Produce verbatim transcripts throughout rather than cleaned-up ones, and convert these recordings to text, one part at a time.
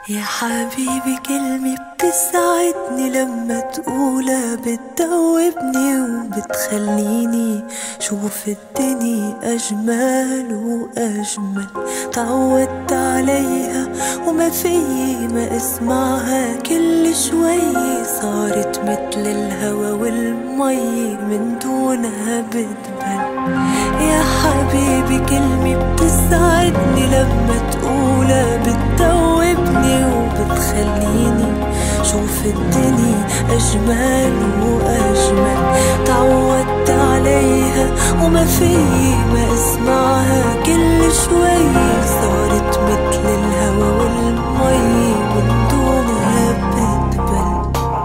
يا حبيبي كلمة بتسعدني لما تقولها بتدوبني وبتخليني شوف الدنيا أجمل وأجمل. تعودت عليها وما فيي ما اسمعها، كل شوي صارت مثل الهوا والمي من دونها بدبل. يا حبيبي كلمة بتسعدني لما تقولها بتدوبني وبتخليني شوف الدنيا أجمل وأجمل. تعودت عليها وما فيي ما اسمعها، كل شوي صارت مثل الهوا والمي من دونها بتبل.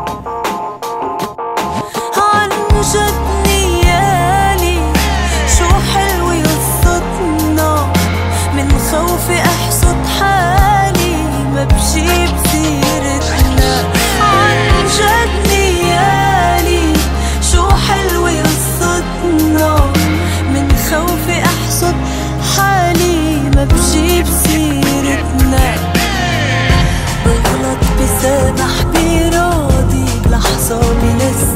عن جد نيالي شو حلوة قصتنا، من خوفي أحسد حالي ما بجيب سيرتنا. عن جد نيالي شو حلوة قصتنا، من خوفي أحسد حالي ما بجيب سيرتنا. بغلط بسامح براضي بلحظة بنسى